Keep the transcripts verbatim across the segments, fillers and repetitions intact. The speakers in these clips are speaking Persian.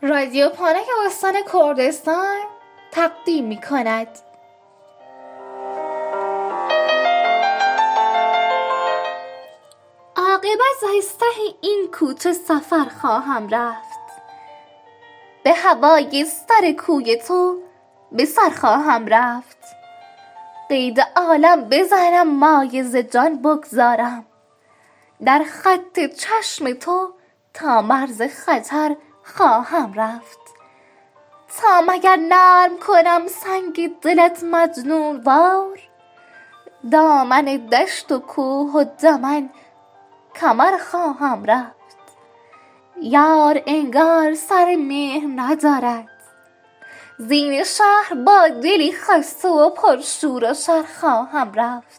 رادیو پانک استان کردستان تقدیم می کند. عاقبت زیسته این کوچه سفر خواهم رفت، به هوای سر کوی تو به سر خواهم رفت. قید عالم بزنم مایه ز جان بگذارم، در خط چشم تو تا مرز خطر خواهم رفت. تا مگر نرم کنم سنگ دلت مجنون وار، دامن دشت و کوه و دمن کمر خواهم رفت. یار انگار سر مهر ندارد، زین شهر با دلی خسته و پرشور و شر خواهم رفت.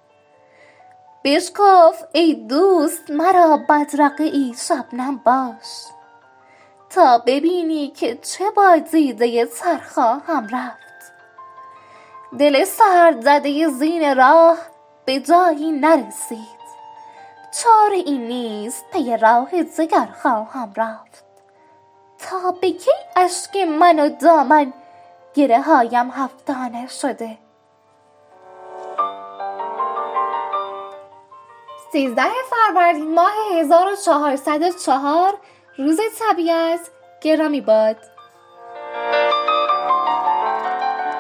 بشکف ای دوست مرا بدرقه ای شبنم باش، تا ببینی که چه با دیده تر خواهم رفت. دل سرد زده زین راه به جایی نرسید، چاره این نیست پی راه دگر خواهم رفت. تا به کی اشک من و دامن گره هایم هفتانه شده. سیزده فروردین ماه هزار و چهارصد و چهار، روز طبیعت. گرامی باد.